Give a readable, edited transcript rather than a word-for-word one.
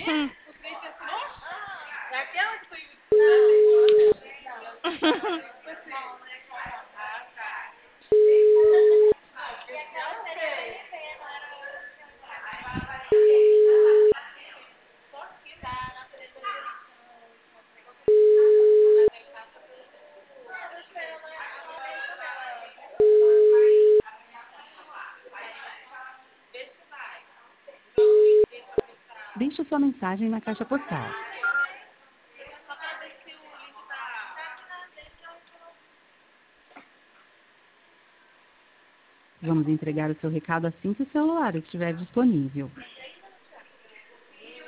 Hum. Deixe sua mensagem na caixa postal. Vamos entregar o seu recado assim que o celular estiver disponível.